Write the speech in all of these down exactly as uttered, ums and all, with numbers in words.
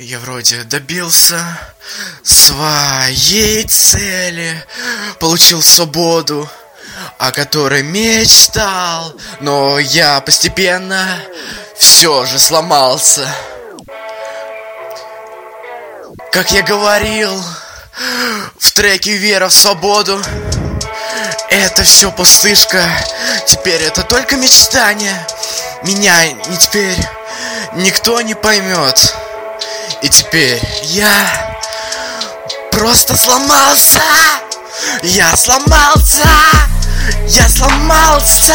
Я вроде добился своей цели, получил свободу, о которой мечтал, но я постепенно все же сломался. Как я говорил в треке «Вера в свободу», это все пустышка, теперь это только мечтание. Меня не теперь никто не поймет. И теперь я просто сломался. Я сломался. Я сломался.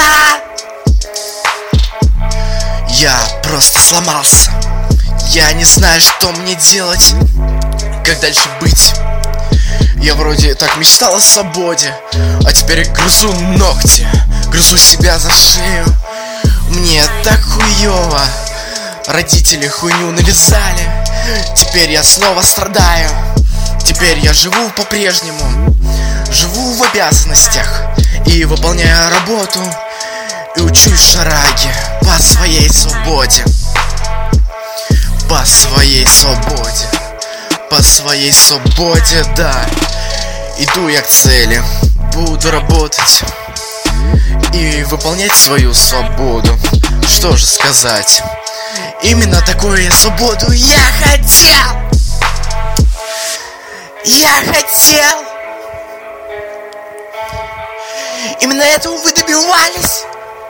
Я просто сломался. Я не знаю, что мне делать, как дальше быть. Я вроде так мечтал о свободе, а теперь грызу ногти, грызу себя за шею. Мне так хуёво, родители хуйню навязали. Теперь я снова страдаю. Теперь я живу по-прежнему, живу в обязанностях и выполняю работу, и учусь шараге по своей свободе. По своей свободе. По своей свободе, да. Иду я к цели, буду работать и выполнять свою свободу. Что же сказать? Именно такую свободу я хотел. Я хотел. Именно этого вы добивались.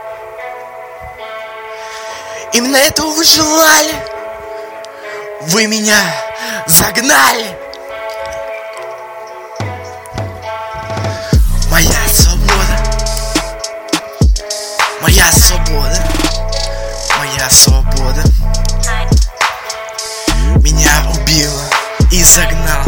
Именно этого вы желали. Вы меня загнали. Моя свобода. Моя свобода. Моя свобода меня убила и загнала.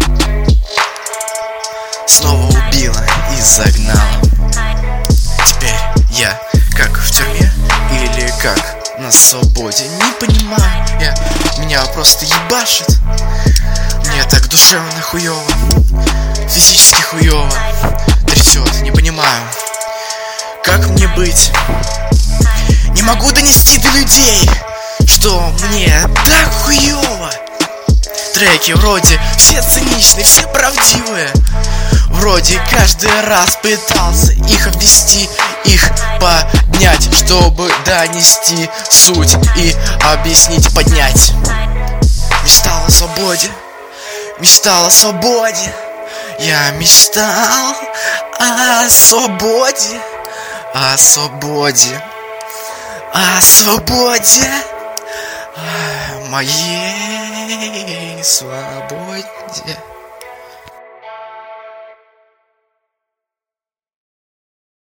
Снова убила и загнала. Теперь я как в тюрьме или как на свободе, не понимаю я. Меня просто ебашит. Мне так душевно хуёво, физически хуёво, трясет, не понимаю, как мне быть. Не могу донести до людей, что мне так хуёво. Треки вроде все циничные, все правдивые. Вроде каждый раз пытался их обвести, их поднять, чтобы донести суть и объяснить, поднять. Мечтал о свободе, мечтал о свободе. Я мечтал о свободе, о свободе, о свободе, о моей свободе.